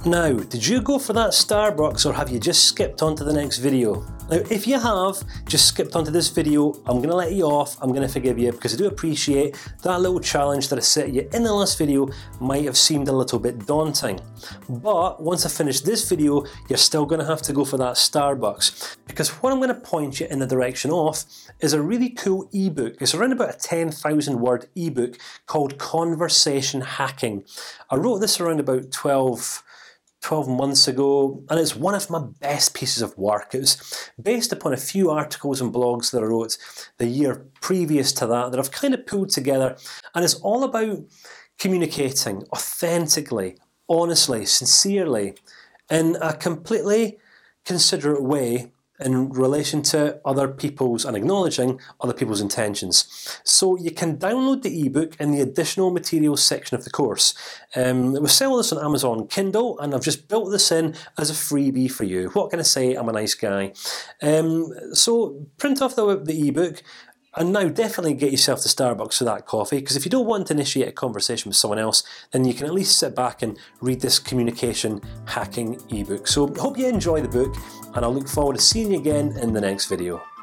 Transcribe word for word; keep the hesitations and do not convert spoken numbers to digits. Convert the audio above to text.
Now, did you go for that Starbucks or have you just skipped on to the next video? Now, if you have just skipped onto this video, I'm going to let you off, I'm going to forgive you, because I do appreciate that little challenge that I set you in the last video might have seemed a little bit daunting. But once I finish this video, you're still going to have to go for that Starbucks, because what I'm going to point you in the direction of is a really cool ebook. It's around about a ten thousand word ebook called Conversation Hacking. I wrote this around about twelve months ago, and it's one of my best pieces of work. It was based upon a few articles and blogs that I wrote the year previous to that that I've kind of pulled together, and it's all about communicating authentically, honestly, sincerely, in a completely considerate way in relation to other people's and acknowledging other people's intentions. So you can download the ebook in the additional materials section of the course. Um, we sell this on Amazon Kindle, and I've just built this in as a freebie for you. What can I say? I'm a nice guy. Um, so print off the, the ebook. And now definitely get yourself to Starbucks for that coffee, because if you don't want to initiate a conversation with someone else, then you can at least sit back and read this communication hacking ebook. So hope you enjoy the book, and I'll look forward to seeing you again in the next video.